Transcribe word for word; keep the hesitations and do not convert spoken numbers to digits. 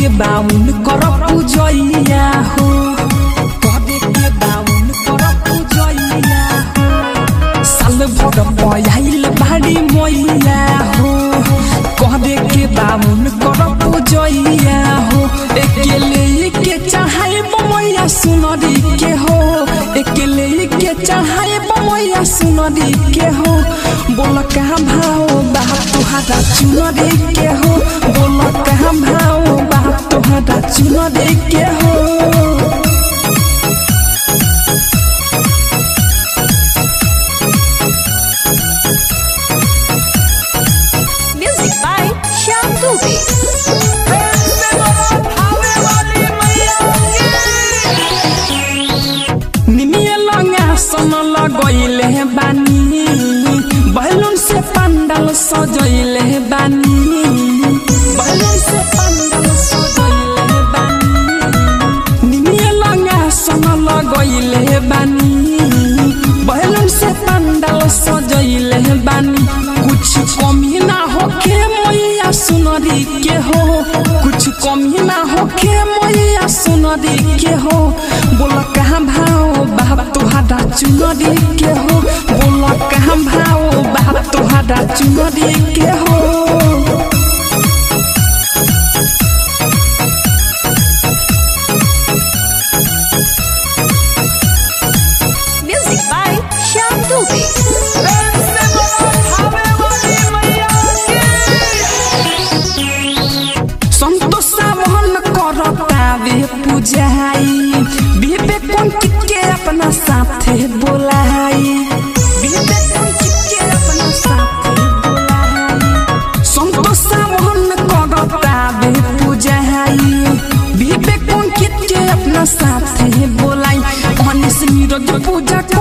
बाउन कर पूजैया हो करे के बाउन कर पूजैया हो साल भर पयाइल भाड़ी मैया हो करे के बाउन कर पूजैया हो अकेले के चढ़ाई मैया सुनरी के हो अकेले के चढ़ाई मैया सुनरी के हो बोल कहाँ भाव बाप तुहरा चुनरी के हो बोल कहाँ भाव बाप तुहरा चुनरी के हो Music by Shyam Dubey. लगैले बानी बैलून से पंडाल सजैले बानी बैलून से पंडाल सजैले बानी निमिया लंगा सन लगैले बानी बैलून से पंडाल सजैले बानी कुछ कमी ना होखे मैया सुनरी के हो कुछ कमी ना होखे मैया सुनरी के हो बोल कहाँ भाव बाप तुहरा चुनरी के हो बोल कहाँ भाव बाप तुहरा चुनरी के हो Music by Shyam Dubey. पूजाई विवेक पंकित के अपना साथे बोलाई विवेक पंकित के अपना साथे बोलाई संतोष मोहन करतावे पूजाई विवेक पंकित के अपना साथे बोलाई अनिस नीरज पूजा